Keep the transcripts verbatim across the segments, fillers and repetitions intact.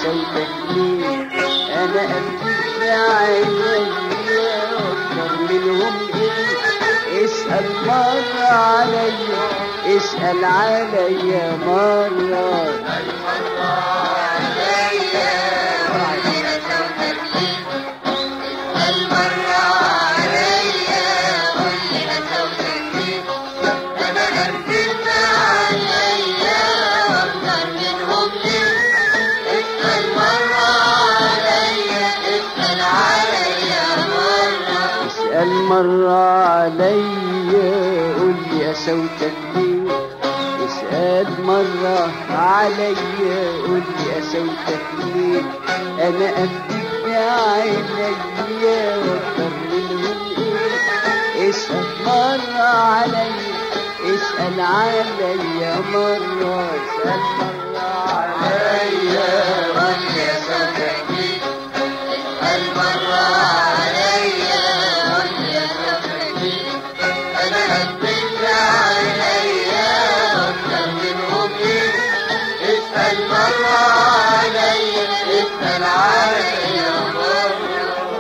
صوتك ليه؟ انا ابكي في عينيا واكتر منهم ايه؟ اسأل مرة عليا، اسأل عليا مرة. اسأل مرة عليا قولي صوتك ليه؟ اسأل مرة عليا قولي صوتك ليه؟ انا ابكي في عينيا واكتر منهم ليه؟ اسأل مرة عليا، اسأل عليا مرة. اسأل مرة عليا قولي صوتك ليه؟ اسأل مرة عليا قولي صوتك ليه؟ انا ابكي في عينيا واكتر منهم ايه؟ اسأل مرة عليا، اسأل عليا مرة. اسأل مرة عليا قولي صوتك ليه؟ اسأل مرة عليا قولي صوتك ليه؟ انا ابكي في عينيا واكتر منهم ليه؟ اسأل مرة عليا، اسأل عليا مرة.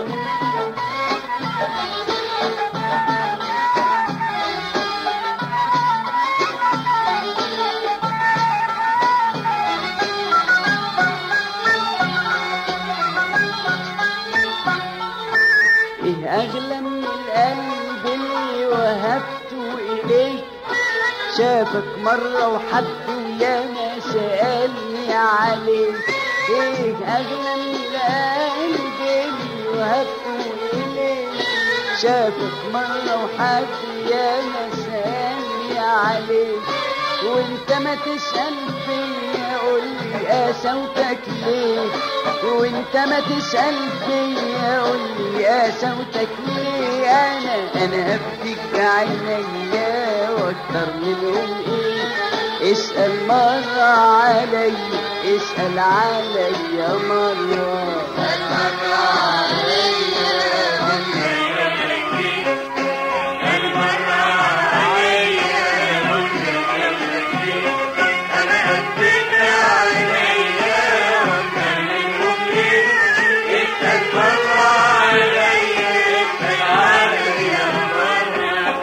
ايه اغلى من القلب اللي وهبته اليك؟ شافك مرة وحب وياما سألني عليك. ايه اغلى من القلب اللي وهبته اليك؟ شافك مرة وحب وياما سألني عليك. وانت ما تسأل فيا قولي قسوتك ليه؟ وانت ما تسأل فيا قولي قسوتك ليه؟ انا انا هبكيك بعينيا واكتر منهم ايه؟ اسأل مرة عليا، اسأل عليا مرة. اسأل مرة عليا قولي صوتك ليه؟ اسأل مرة عليا قولي صوتك ليه؟ انا ابكي في عينيا واكتر منهم ليه؟ اسأل مرة عليا، اسأل عليا مرة.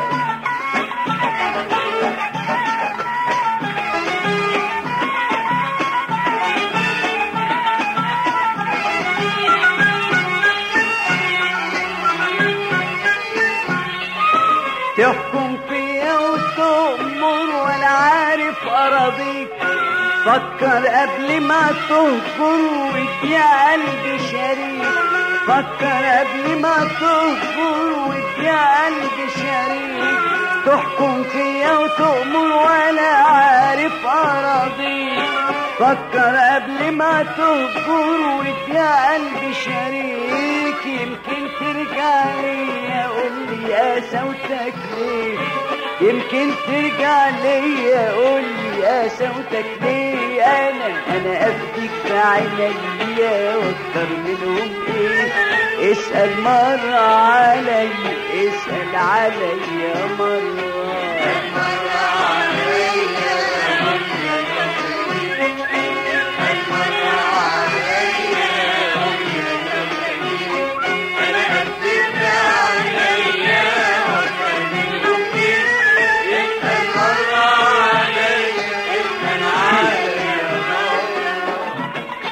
تحكم فيا وتؤمر ولا عارف اراضيك. فكر قبل ما تهجر وادي قلبي شريك. فكر قبل ما تهجر وادي قلبي شريك. تحكم فيا وتؤمر ولا عارف اراضيك. فكر قبل ما تهجر وادي قلبي شريك. يمكن ترجع ليا قولي يا صوتك ليه؟ يمكن ترجع ليا قولي يا صوتك ليه؟ انا انا ابكيك في عينيا واكتر منهم ايه؟ اسأل مرة عليا، اسأل عليا مرة. اسأل مرة عليا قولي صوتك ليه؟ اسأل مرة عليا قولي صوتك ليه؟ انا ابكي في عينيا واكتر منهم ليه؟ اسأل مرة عليا، اسأل عليا مرة.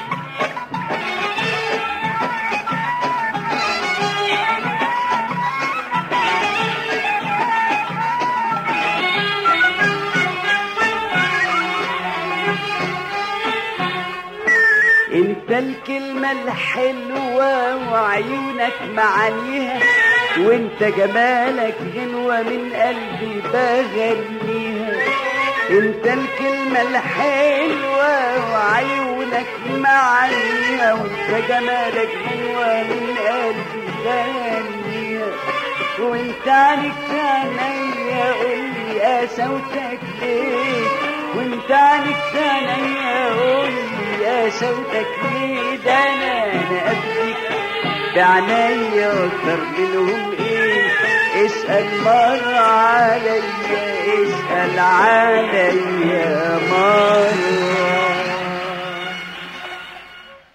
انت الكلمة الحلوة وعيونك معانيها. وانت جمالك غنوة من قلبي بغنيها. انت الكلمة الحلوة وعيونك معانيها. وانت جمالك غنوة من قلبي بغنيها. وانت عليك عينيا قولي يا صوتك ليه؟ وانت عليك عينيا قولي يا صوتك ليه؟ ده انا انا ابكيك بعنايا واكتر منهم ايه؟ اسأل مرة عليا، اسأل عليا مرة.